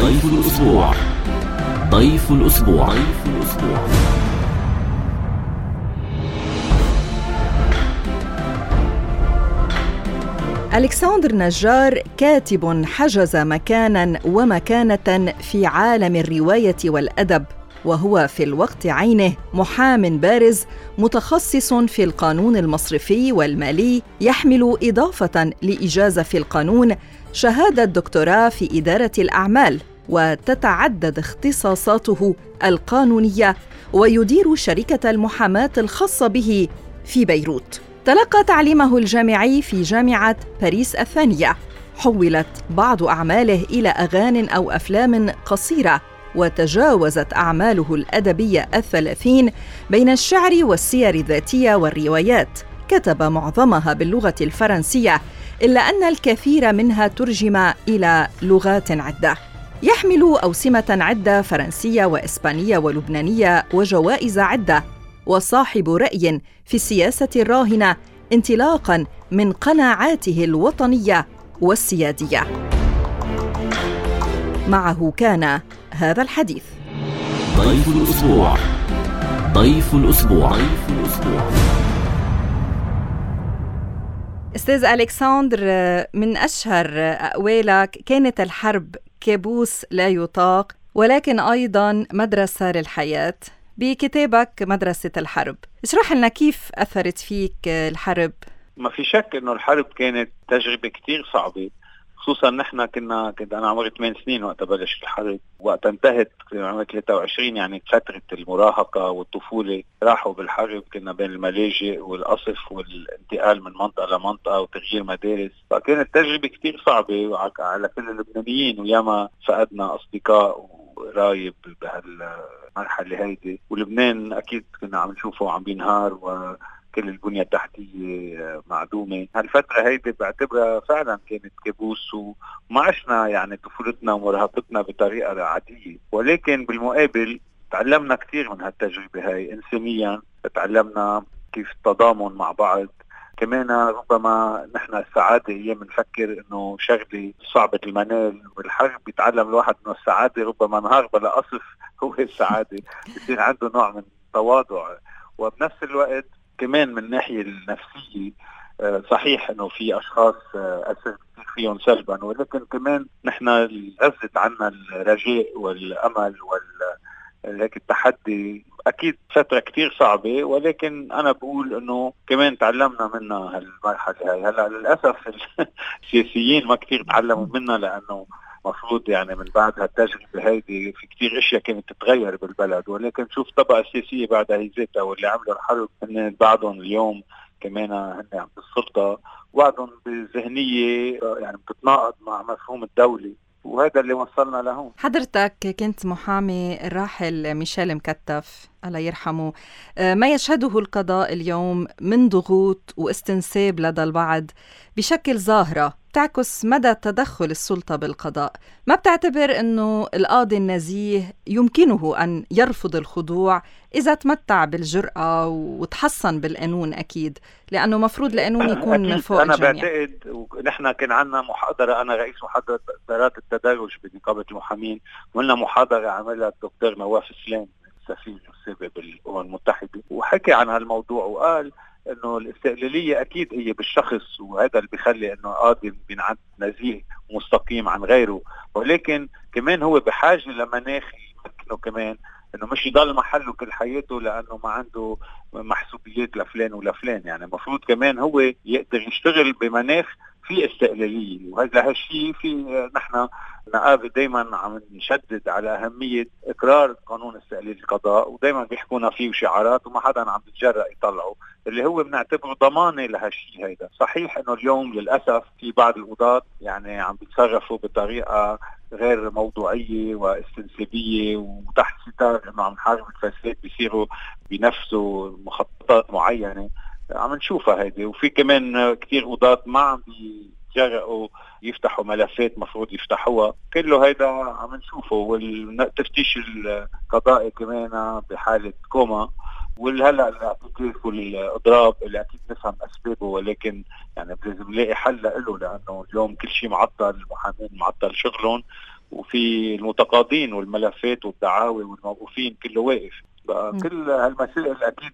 ضيف الأسبوع. ضيف الأسبوع. ألكسندر نجار كاتب حجز مكاناً ومكانة في عالم الرواية والأدب، وهو في الوقت عينه محام بارز متخصص في القانون المصرفي والمالي، يحمل إضافة لإجازة في القانون شهادة دكتوراه في إدارة الأعمال، وتتعدد اختصاصاته القانونية، ويدير شركة المحاماة الخاصة به في بيروت. تلقى تعليمه الجامعي في جامعة باريس الثانية، حولت بعض أعماله إلى أغاني أو أفلام قصيرة، وتجاوزت أعماله الأدبية 30 بين الشعر والسير الذاتية والروايات. كتب معظمها باللغة الفرنسية، إلا أن الكثير منها ترجم إلى لغات عدة. يحمل أوسمة عدة فرنسية وإسبانية ولبنانية وجوائز عدة، وصاحب رأي في السياسة الراهنة انطلاقاً من قناعاته الوطنية والسيادية. معه كان هذا الحديث. ضيف الأسبوع. أستاذ ألكسندر، من أشهر أقوالك كانت الحرب كابوس لا يطاق، ولكن أيضاً مدرسة للحياة. بكتابك مدرسة الحرب، اشرح لنا كيف أثرت فيك الحرب. ما في شك إنه الحرب كانت تجربة كتير صعبة، خصوصا نحن كنت أنا عمري 8 سنين وقت بلش الحرب، وقت انتهت عمري 23، يعني فترة المراهقة والطفولة راحوا بالحرب. كنا بين الملاجئ والقصف والانتقال من منطقة لمنطقة وتغيير مدارس، فكانت تجربة كتير صعبة على كل اللبنانيين، وياما فقدنا أصدقاء وقرايب بهالمرحلة هيدي. ولبنان أكيد كنا عم نشوفه عم بينهار وكل البنية التحتية معدومة. هالفترة هيدي بعتبرها فعلا كانت كابوس، وما عشنا يعني طفولتنا ومراهقتنا بطريقة عادية، ولكن بالمقابل تعلمنا كتير من هالتجربة هاي. إنسانيا تعلمنا كيف التضامن مع بعض. كمان ربما نحن السعادة هي بنفكر انه شغلة صعبة المنال، والحرب بيتعلم الواحد انه السعادة ربما نهار بلا قصف هو السعادة، بيصير عنده نوع من التواضع. وبنفس الوقت كمان من الناحية النفسية صحيح انه في اشخاص اثر فيهم سلبا، ولكن كمان نحن غزت عنا الرجاء والامل هيك التحدي. اكيد فترة كتير صعبة، ولكن انا بقول انه كمان تعلمنا منها هالمرحلة هاي. هلا للاسف السياسيين ما كتير تعلموا منها، لانه مفروض يعني من بعد هالتجربة هيدي في كتير اشياء كانت تتغير بالبلد، ولكن شوف الطبقة السياسية بعدها هي ذاتها واللي عملوا الحرب ان بعضهم اليوم كمان هن بالسلطة، وبعضهم بذهنية يعني بتتناقض مع مفهوم الدولة، وهذا اللي وصلنا لهون. حضرتك كنت محامي الراحل ميشيل مكتف الله يرحمه. ما يشهده القضاء اليوم من ضغوط واستنساب لدى البعض بشكل ظاهرة تعكس مدى تدخل السلطة بالقضاء. ما بتعتبر أنه القاضي النزيه يمكنه أن يرفض الخضوع إذا تمتع بالجرأة وتحصن بالقانون؟ أكيد، لأنه مفروض القانون يكون فوق الجميع. أنا بعتقد، ونحن كان عنا محاضرة، أنا رئيس محاضرة إدارات التدرج بنقابة المحامين، وقلنا محاضرة عملها الدكتور نواف سلام السفير السابق بالأمم المتحدة، وحكي عن هالموضوع وقال انه الاستقلالية اكيد هي بالشخص، وهذا اللي بيخلي انه قاضي بينعد نزيه ومستقيم عن غيره، ولكن كمان هو بحاجة لمناخ يمكنه كمان انه مش يضل محله كل حياته لانه ما عنده محسوبيات لفلان ولفلان. يعني المفروض كمان هو يقدر يشتغل بمناخ في استقلالية، وهذا هالشيء في نحن نقابل دايما عم نشدد على أهمية إقرار قانون استقلال القضاء، ودايما بيحكونا فيه شعارات وما حدا عم بيتجرأ يطلعه، اللي هو بنعتبره ضمانة لهالشيء هيدا. صحيح انه اليوم للأسف في بعض القضاة يعني عم بيتصرفوا بطريقة غير موضوعية واستنسابية، وتحت ستار انه عم نحارب الفساد بيصيروا بنفسه مخططات معينة عم نشوفها هيدي. وفي كمان كتير قضاة ما عم بيجرأوا يفتحوا ملفات مفروض يفتحوها، كله هيدا عم نشوفه. والتفتيش القضائي كمان بحالة كوما، والهلا الاعتكاف والاضراب اللي اكيد نفهم اسبابه، ولكن يعني لازم نلاقي حل له، لانه اليوم كل شيء معطل، المحامين معطل شغلهم، وفي المتقاضين والملفات والدعاوى والموقوفين كله واقف. كل هالمسائل اكيد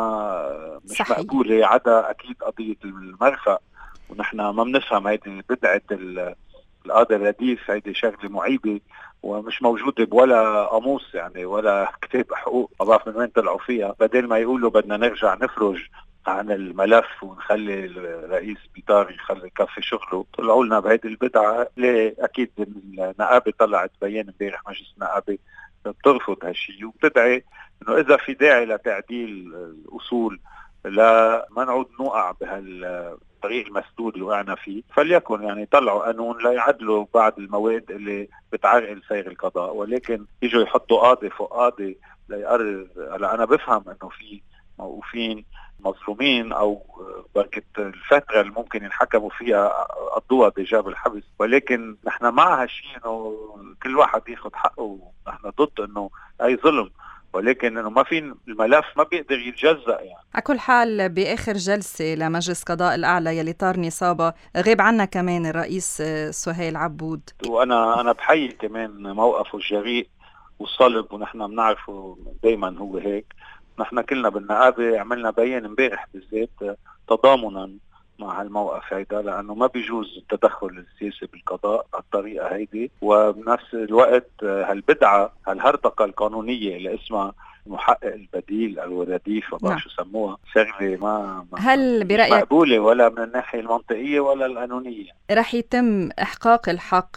مش صحيح. مقبوله، عدا اكيد قضيه المرفأ، ونحن ما بنفهم هيدي بدعه القاضي الرديف، هيدي شغله معيبه ومش موجوده بولا قاموس يعني ولا كتاب حقوق، ما بعرف من وين طلعوا فيها. بدل ما يقولوا بدنا نرجع نفرج عن الملف ونخلي الرئيس بيطار يكفي شغله، طلعوا لنا بهيدي البدعه. ليه؟ اكيد النقابه طلعت بيان امبارح، مجلس النقابه بترفض هالشيء وبتدعي انه اذا في داعي لتعديل الاصول لا ما نعود نوقع بهالطريق المسدود اللي وقعنا فيه، فليكن يعني طلعوا قانون لا يعدلوا بعض المواد اللي بتعرقل سير القضاء، ولكن يجوا يحطوا قاضي فوق قاضي ليقرر. هلا انا بفهم انه في موقوفين مظلومين او بركة الفترة اللي ممكن ينحكموا فيها قضوها بإيجاب الحبس، ولكن نحن مع هالشيء انه كل واحد ياخذ حقه. نحن ضد انه اي ظلم، ولكن انه ما في الملف ما بيقدر يتجزأ يعني. على كل حال باخر جلسه لمجلس قضاء الاعلى يلي طار نصابه غيب عنا كمان الرئيس سهيل عبود، وانا بحيي كمان موقفه الجريء والصلب، ونحن بنعرفه دائما هو هيك. نحن كلنا بالنقابه عملنا بيان امبارح بالذات تضامنا مع هالموقف هيدا، لانه ما بيجوز التدخل السياسي بالقضاء بالطريقه هيدي، وبنفس الوقت هالبدعه هالهرطقه القانونيه اللي اسمها المحقق البديل او الرديف، ما بعرف شو سموها، شغله ما هل برأيك مقبوله ولا من الناحيه المنطقيه ولا القانونيه؟ رح يتم احقاق الحق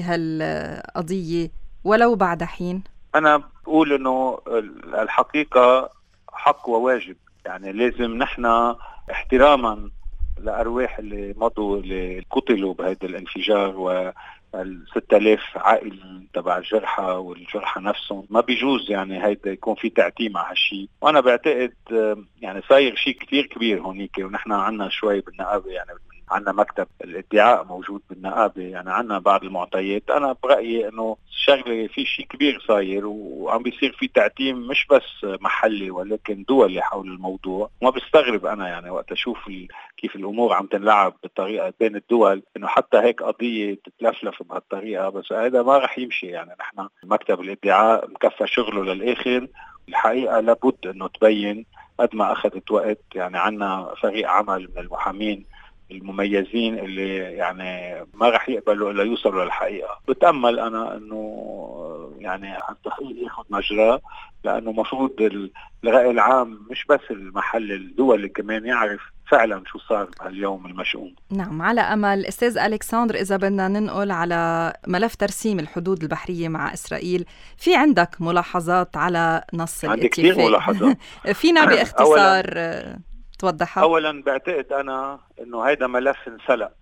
بهالقضيه ولو بعد حين؟ انا بقول انه الحقيقه حق وواجب، يعني لازم نحن احتراما لأرواح اللي مضوا اللي قتلوا بهذا الانفجار وال6000 عائل تبع الجرحى والجرحى نفسهم، ما بيجوز يعني هيدا يكون في تعتيم على هالشيء. وانا بعتقد يعني صاير شيء كتير كبير هونيك، ونحن عنا شوي بالنقابه يعني عنا مكتب الادعاء موجود بالنقابه، يعني عنا بعض المعطيات. انا برأيي انه الشغله في شيء كبير صاير وعم بيصير في تعتيم مش بس محلي ولكن دولي حول الموضوع. وما بستغرب انا يعني وقت اشوف كيف الامور عم تنلعب بالطريقه بين الدول، انه حتى هيك قضيه تتلفلف بهالطريقه. بس هذا ما رح يمشي، يعني نحن مكتب الادعاء مكفى شغله للاخر. الحقيقه لابد انه تبين قد ما اخذت وقت، يعني عنا فريق عمل من المحامين المميزين اللي يعني ما رح يقبلوا الا يوصلوا للحقيقه. بتامل انا انه يعني التحقيق ياخذ مجراه، لانه مفروض الراي العام مش بس المحل الدولي كمان يعرف فعلا شو صار بهاليوم المشؤوم. نعم، على امل. استاذ الكسندر، اذا بدنا ننقل على ملف ترسيم الحدود البحريه مع اسرائيل، في عندك ملاحظات على نص الاتفاق؟ عندي كثير ملاحظات. فينا باختصار توضحها؟ اولا بعتقد انا انه هيدا ملف انسلق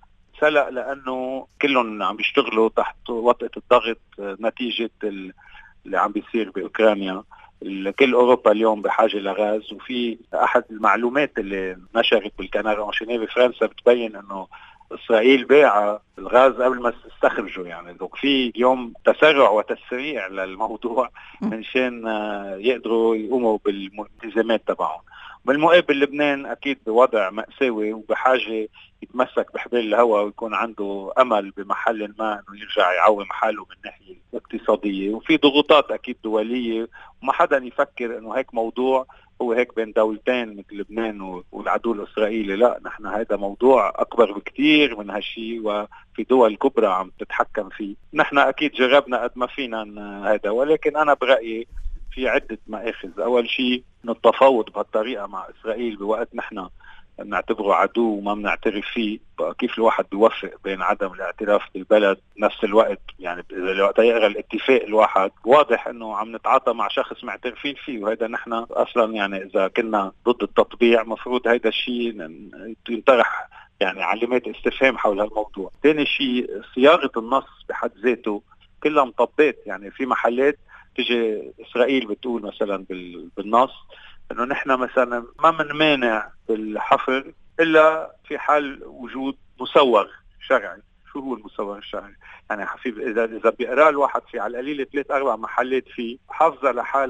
لانه كلهم عم بيشتغلوا تحت وطأة الضغط نتيجه اللي عم بيصير باوكرانيا. كل اوروبا اليوم بحاجه لغاز، وفي احد المعلومات اللي نشرت بالكنار انشينيه بفرنسا بتبين انه اسرائيل باع الغاز قبل ما تستخرجه. يعني دوك في اليوم تسرع وتسريع للموضوع منشان يقدروا يقوموا بالالتزامات تبعهم. بالمقابل لبنان اكيد بوضع مأساوي وبحاجه يتمسك بحبال الهواء ويكون عنده امل بمحل ما انه يرجع يعوم حاله من الناحيه الاقتصاديه، وفي ضغوطات اكيد دوليه وما حدا يفكر انه هيك موضوع هو هيك بين دولتين مثل لبنان والعدو الاسرائيلي. لا، نحن هذا موضوع اكبر بكتير من هالشيء، وفي دول كبرى عم تتحكم فيه. نحن اكيد جربنا قد ما فينا هذا، ولكن انا برايي في عده مآخذ. اول شيء انه التفاوض بهالطريقه مع اسرائيل بوقت نحن بنعتبره عدو وما بنعترف فيه، كيف الواحد بيوفق بين عدم الاعتراف بالبلد نفس الوقت؟ يعني وقت يقرا الاتفاق الواحد واضح انه عم نتعاطى مع شخص معترفين فيه، وهذا نحن اصلا يعني اذا كنا ضد التطبيع مفروض هذا الشيء ينطرح يعني علامات استفهام حول هالموضوع. ثاني شيء صياغه النص بحد ذاته كلها مطبات. يعني في محلات تيجي اسرائيل بتقول مثلا بالنص انه نحن مثلا ما منمانع بالحفر الا في حال وجود مسوغ شرعي. شو هو المسوغ الشرعي؟ يعني اذا بيقرا الواحد في على القليل 3-4 محلات فيه حافظه لحالها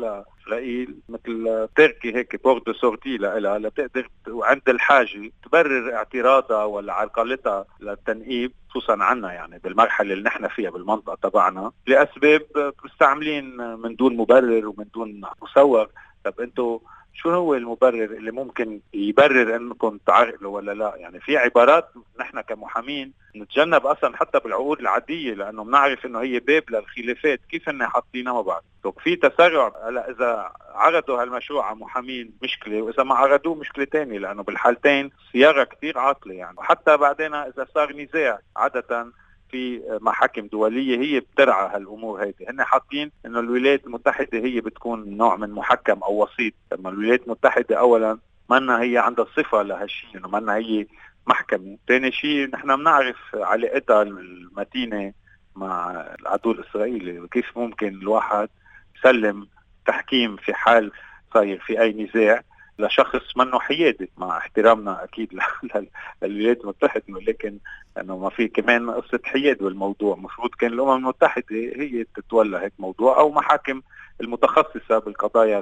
إسرائيل مثل تركي هيك بورد سورتي لها لتقدر وعند الحاجة تبرر اعتراضها ولا عرقلتها للتنقيب، خصوصا عنا يعني بالمرحلة اللي نحن فيها بالمنطقة تبعنا لأسباب مستعملين من دون مبرر ومن دون مسوغ. طب انتوا شو هو المبرر اللي ممكن يبرر انكم تعرقلوا ولا لا؟ يعني في عبارات نحن كمحامين نتجنب اصلا حتى بالعقود العاديه، لانه بنعرف انه هي باب للخلافات كيف هن حاطينها مع بعض. في تسرع. هلا اذا عرضوا هالمشروع على محامين مشكله، واذا ما عرضوه مشكله ثانيه، لانه بالحالتين صياغه كثير عاطله يعني. وحتى بعدين اذا صار نزاع عاده في محاكم دولية هي بترعى هالأمور هيدي. هن حاطين إنه الولايات المتحدة هي بتكون نوع من محكم أو وسيط. لما الولايات المتحدة أولا منا هي عندها صفة لهالشيء، إنه منا هي محكمة. ثاني شيء نحن بنعرف علاقتها المتينة مع العدو الإسرائيلي، وكيف ممكن الواحد يسلم تحكيم في حال صاير في أي نزاع لشخص منه حيادي، مع احترامنا أكيد للولايات المتحدة، ولكن أنه ما في كمان قصة حياد بالموضوع. مفروض كان الأمم المتحدة هي تتولى هيك موضوع، أو محاكم المتخصصة بالقضايا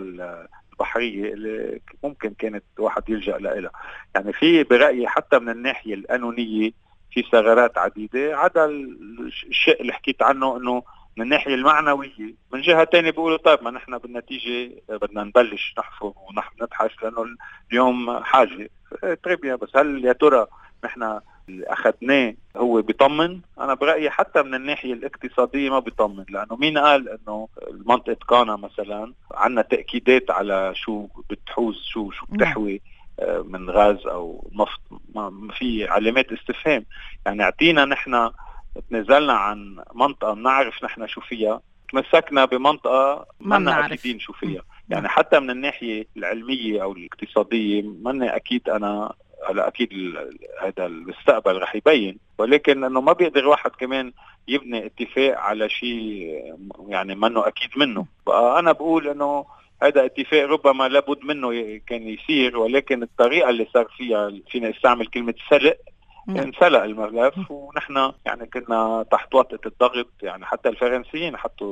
البحرية اللي ممكن كانت واحد يلجأ لها. يعني في برأيي حتى من الناحية القانونية في ثغرات عديدة، عدا الشيء اللي حكيت عنه أنه من الناحية المعنوية. من جهة تانية بيقولوا طيب ما نحن بالنتيجة بدنا نبلش نحفر ونبحث لأنه اليوم حاجة تربية. بس هل يا ترى نحن اللي أخذناه هو بيطمن؟ أنا برأيي حتى من الناحية الاقتصادية ما بيطمن، لأنه مين قال أنه المنطقة كانا مثلا عنا تأكيدات على شو بتحوز شو بتحوي من غاز أو نفط؟ ما في علامات استفهام. يعني اعطينا نحن تنزلنا عن منطقة نعرف نحن شو فيها، تمسكنا بمنطقة ما نعرفين شو فيها. يعني حتى من الناحية العلمية أو الاقتصادية ما أكيد أنا على أكيد هذا المستقبل رح يبين، ولكن أنه ما بيقدر واحد كمان يبني اتفاق على شيء يعني منه أكيد منه. بقى أنا بقول أنه هذا اتفاق ربما لابد منه كان يصير، ولكن الطريقة اللي صار فيها فينا استعمل كلمة سرق انسلق الملف، ونحن يعني كنا تحت وطأة الضغط. يعني حتى الفرنسيين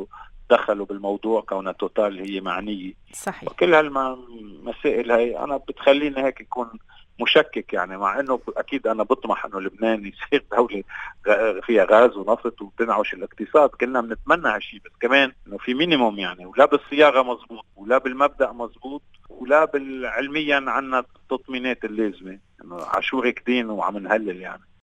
دخلوا بالموضوع كونها توتال هي معنية. صحيح. وكل هالمسائل هاي أنا بتخليني هيك يكون مشكك، يعني مع أنه أكيد أنا بطمح أنه لبنان يصير دولة فيها غاز ونفط وبتنعش الاقتصاد، كلنا بنتمنى هالشيء. بس كمان أنه في مينيموم يعني، ولا بالصياغة مزبوط ولا بالمبدأ مزبوط ولا بالعلميا عنا التطمينات اللازمة. انه عاشورك دين وعم نهلل يعني.